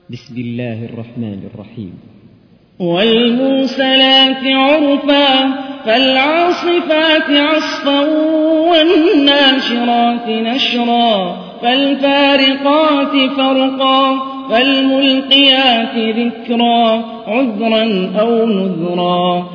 بسم الله الرحمن الرحيم. والمرسلات عرفا فالعاصفات عصفا والناشرات نشرا فالفارقات فرقا فالملقيات ذكرا عذرا أو نذرا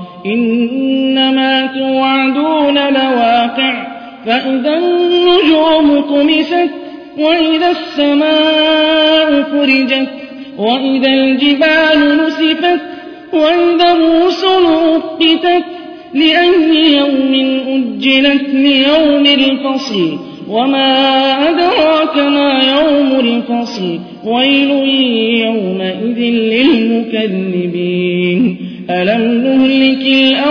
إنما توعدون لواقع فإذا النجوم طمست وإذا السماء فرجت وإذا الجبال نسفت وإذا الرسل أقتت لأي يوم أجلت ليوم الفصل وما أدراك ما يوم الفصل ويل يومئذ للمكذبين ألم نهلك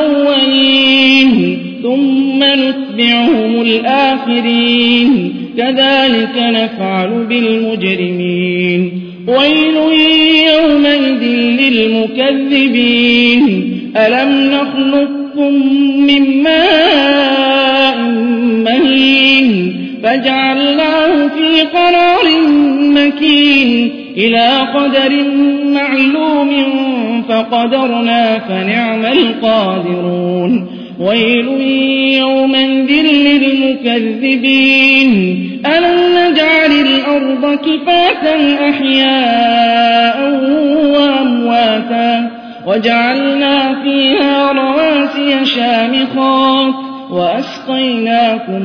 الأولين ثم نتبعهم الآخرين كذلك نفعل بالمجرمين ويل يومئذ للمكذبين ألم نخلقكم من ماء مهين فجعلناه في قرار مكين إلى قدر معلوم فقدرنا فنعم القادرون ويل يومئذ للمكذبين ألم نجعل الأرض كفاتا أحياء وأمواتا وجعلنا فيها رواسي شامخات وأسقيناكم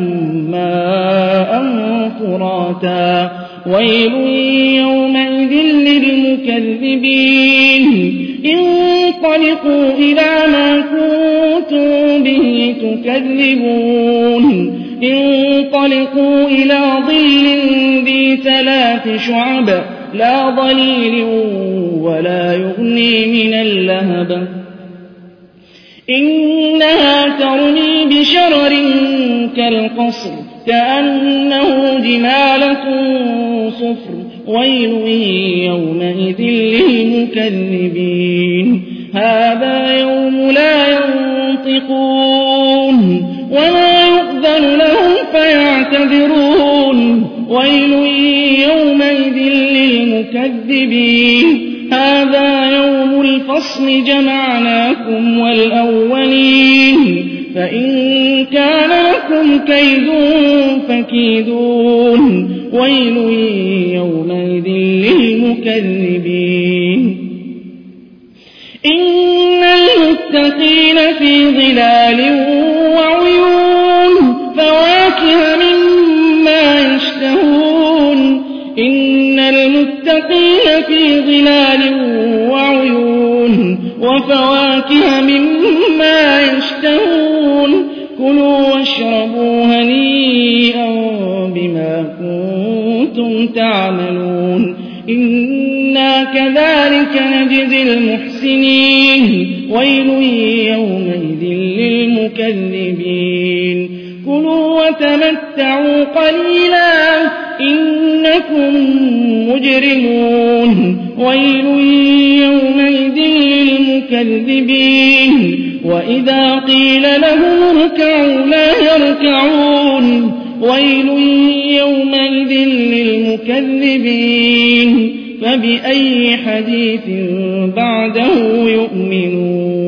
ماء فراتا ويل يومئذ للمكذبين انطلقوا إلى ما كنتم به تكذبون انطلقوا إلى ظل ذي 3 شعب لا ظليل ولا يغني من اللهب إنها ترمي بشرر كالقصر كأنه جمالة صفر ويل يومئذ للمكذبين هذا يوم لا ينطقون ولا يؤذن لهم فيعتذرون ويل يومئذ للمكذبين هذا يوم الفصل جمعناكم والأولين فإن كان لكم كيد فكيدون ويل يومئذ للمكذبين إن المتقين في ظلال وعيون فواكه مما يشتهون إن المتقين في ظلال وعيون وفواكه مما يشتهون كلوا واشربوا هنيئا بما كنتم تعملون إنا كذلك نجزي المحسنين ويل يومئذ للمكذبين كلوا وتمتعوا قليلا إنكم مجرمون ويل يومئذ للمكذبين وإذا قيل لهم اركعوا لا يركعون ويل يومئذ للمكذبين فبأي حديث بعده يؤمنون